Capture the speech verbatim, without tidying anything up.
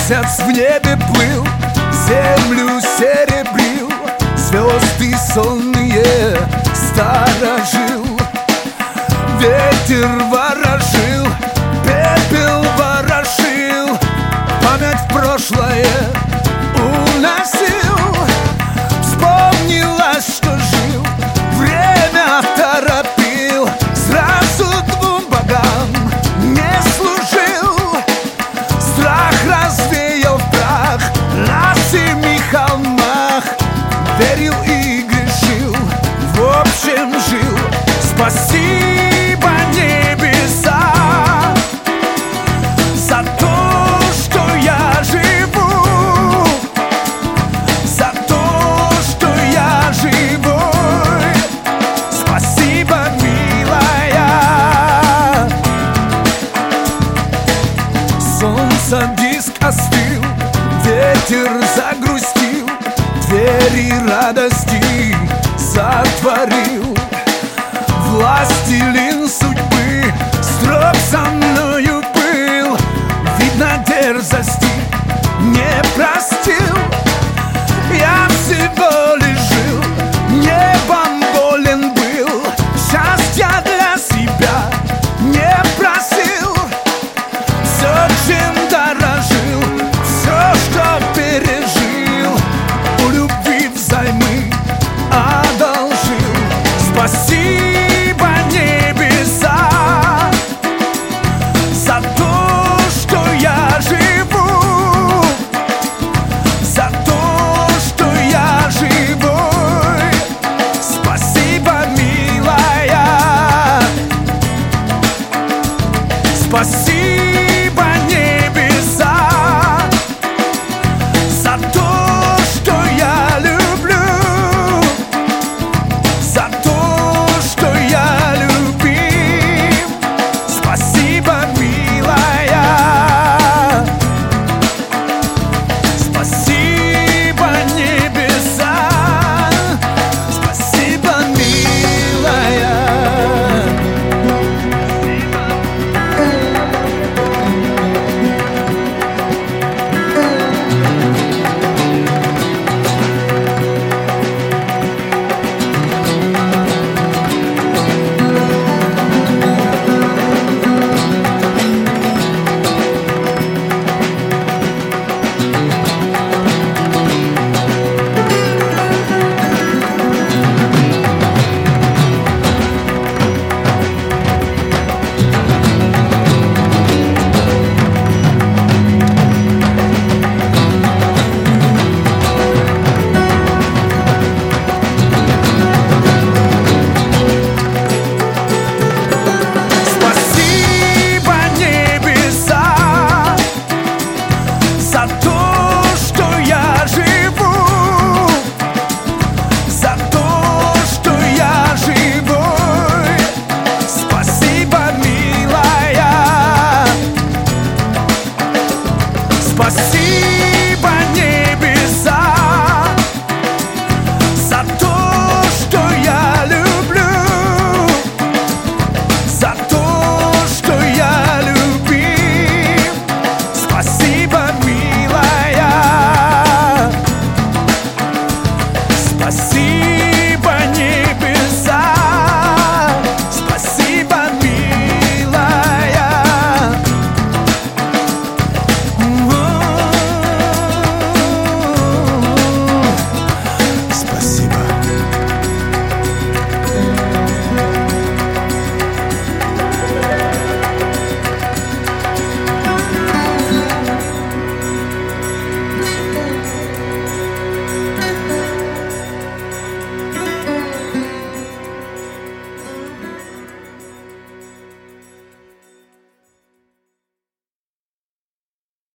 Месяц в небе плыл, землю серебрил, звезды сонные сторожил. Ветер ворожил, пепел ворошил, память в прошлое уносил. Вспомнилось, что жил, время торопил, сразу двум богам не служил. Страх развеял в прах на семи холмах, верил и грешил, в общем жил. Спасибо, небеса, за то, что я живу, за то, что я живой. Спасибо, милая. Солнце диск остыл, ветер загрустил, двери радости затворил. Властелин судьбы строг со мною был, видно, дерзости не простил. Я всего